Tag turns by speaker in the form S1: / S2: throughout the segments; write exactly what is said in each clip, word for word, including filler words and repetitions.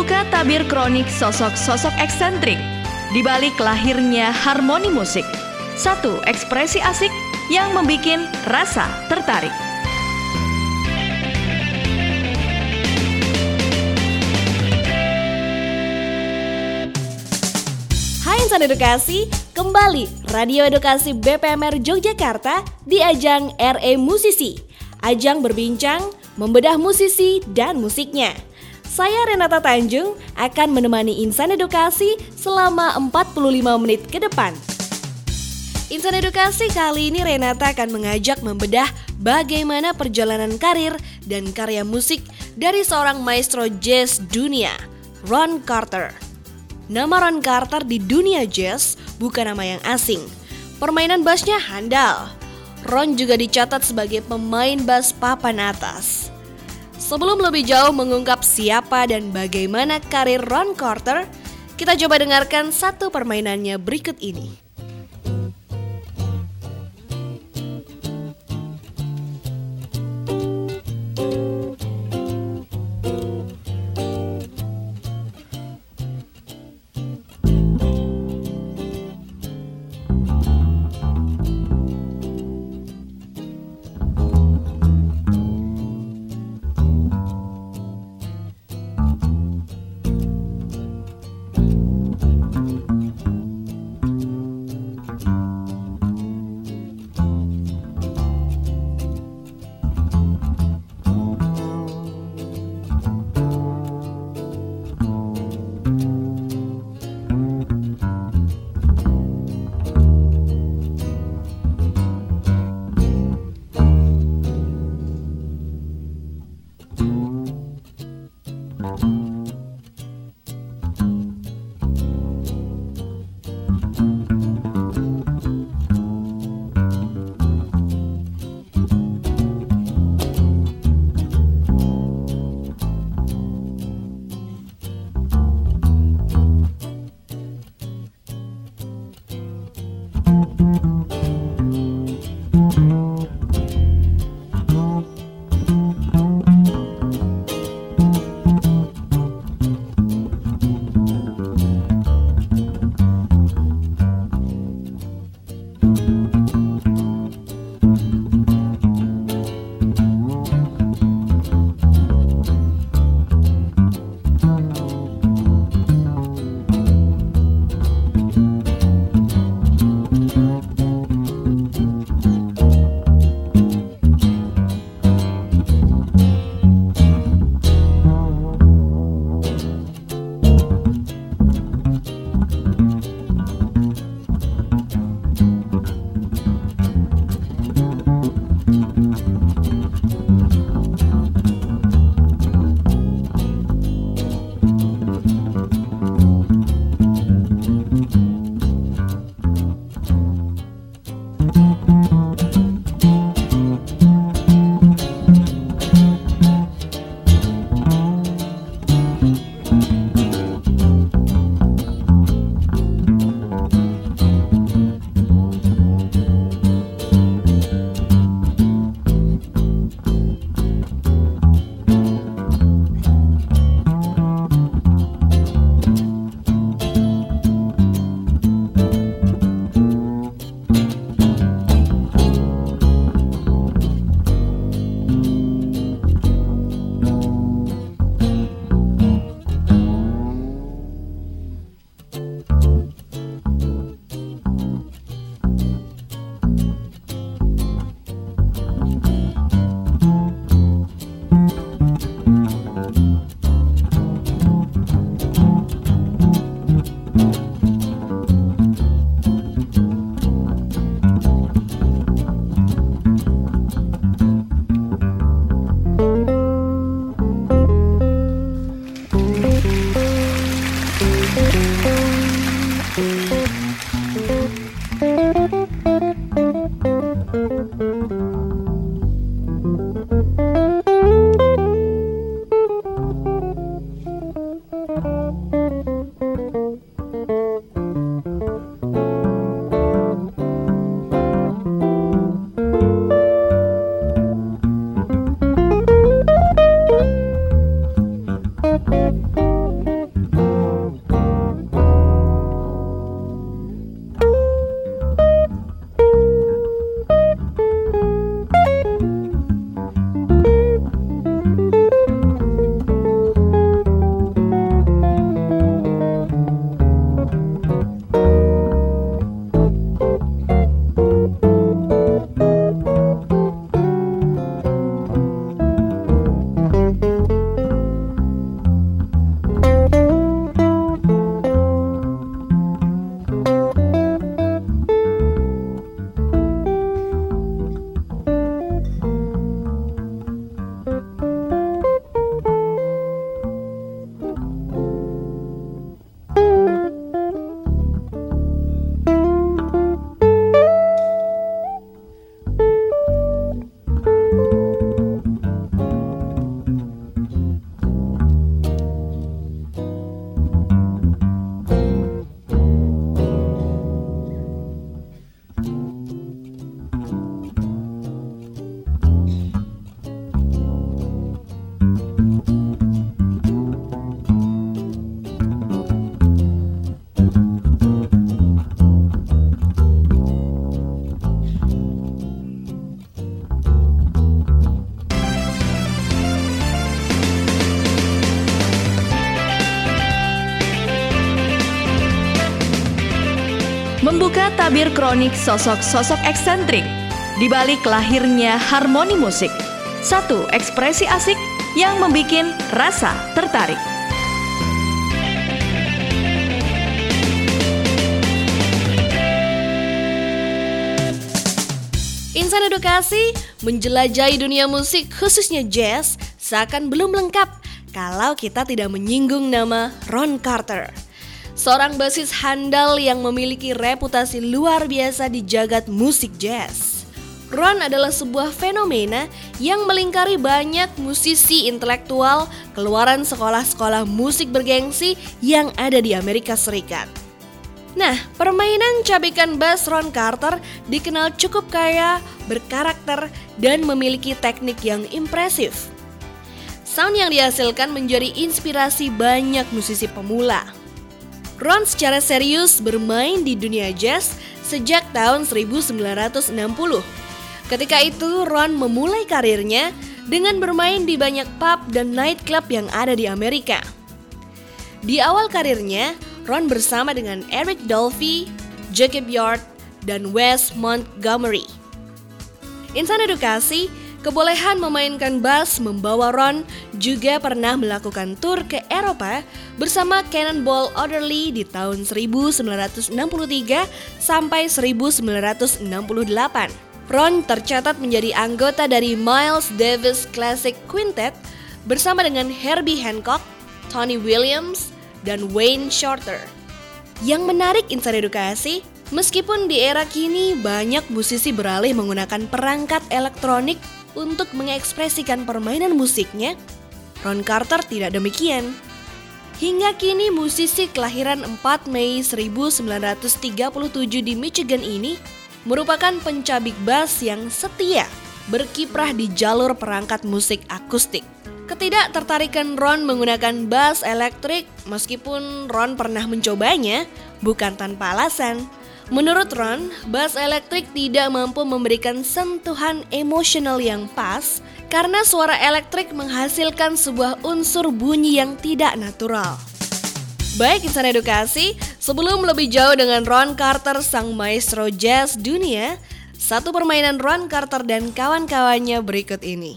S1: membuka tabir kronik sosok-sosok eksentrik di balik lahirnya harmoni musik. Satu ekspresi asik yang membikin rasa tertarik.
S2: Hai insan edukasi, kembali Radio Edukasi B P M R Yogyakarta di ajang R E Musisi. Ajang berbincang, membedah musisi dan musiknya. Saya Renata Tanjung akan menemani insan edukasi selama empat puluh lima menit ke depan. Insan edukasi kali ini Renata akan mengajak membedah bagaimana perjalanan karir dan karya musik dari seorang maestro jazz dunia, Ron Carter. Nama Ron Carter di dunia jazz bukan nama yang asing. Permainan bassnya handal. Ron juga dicatat sebagai pemain bass papan atas. Sebelum lebih jauh mengungkap siapa dan bagaimana karir Ron Carter, kita coba dengarkan satu permainannya berikut ini.
S1: mentabir kronik sosok-sosok eksentrik di balik lahirnya harmoni musik. Satu ekspresi asik yang membikin rasa tertarik.
S2: Insan Edukasi menjelajahi dunia musik khususnya jazz seakan belum lengkap kalau kita tidak menyinggung nama Ron Carter. Seorang basis handal yang memiliki reputasi luar biasa di jagat musik jazz. Ron adalah sebuah fenomena yang melingkari banyak musisi intelektual keluaran sekolah-sekolah musik bergengsi yang ada di Amerika Serikat. Nah, permainan cabikan bass Ron Carter dikenal cukup kaya, berkarakter, dan memiliki teknik yang impresif. Sound yang dihasilkan menjadi inspirasi banyak musisi pemula. Ron secara serius bermain di dunia jazz sejak tahun seribu sembilan ratus enam puluh. Ketika itu, Ron memulai karirnya dengan bermain di banyak pub dan nightclub yang ada di Amerika. Di awal karirnya, Ron bersama dengan Eric Dolphy, Jacob Yard, dan Wes Montgomery. Insan Edukasi, kebolehan memainkan bass membawa Ron juga pernah melakukan tur ke Eropa bersama Cannonball Adderley di tahun seribu sembilan ratus enam puluh tiga sampai seribu sembilan ratus enam puluh delapan. Ron tercatat menjadi anggota dari Miles Davis Classic Quintet bersama dengan Herbie Hancock, Tony Williams, dan Wayne Shorter. Yang menarik Insan Edukasi, meskipun di era kini banyak musisi beralih menggunakan perangkat elektronik untuk mengekspresikan permainan musiknya, Ron Carter tidak demikian. Hingga kini musisi kelahiran empat Mei seribu sembilan ratus tiga puluh tujuh di Michigan ini merupakan pencabik bass yang setia berkiprah di jalur perangkat musik akustik. Ketidaktertarikan Ron menggunakan bass elektrik, meskipun Ron pernah mencobanya, bukan tanpa alasan. Menurut Ron, bass elektrik tidak mampu memberikan sentuhan emosional yang pas karena suara elektrik menghasilkan sebuah unsur bunyi yang tidak natural. Baik Insan Edukasi, sebelum lebih jauh dengan Ron Carter sang maestro jazz dunia, satu permainan Ron Carter dan kawan-kawannya berikut ini.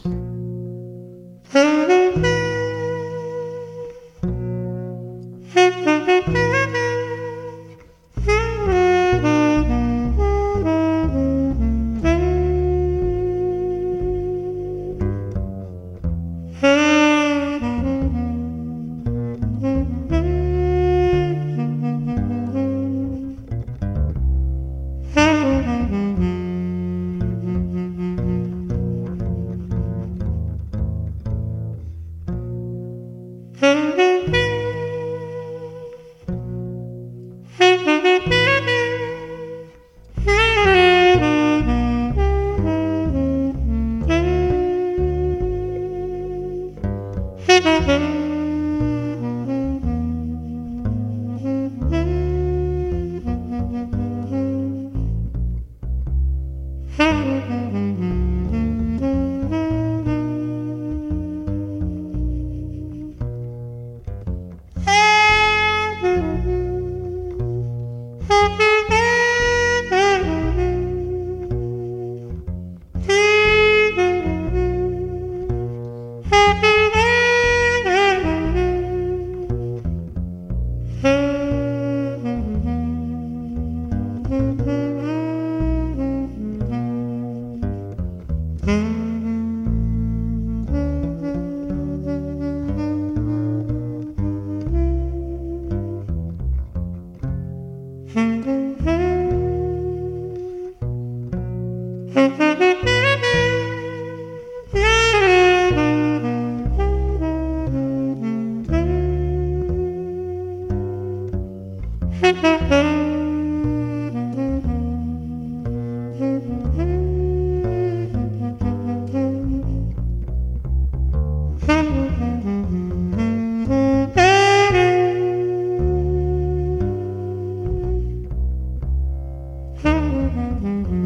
S3: Mm-hmm.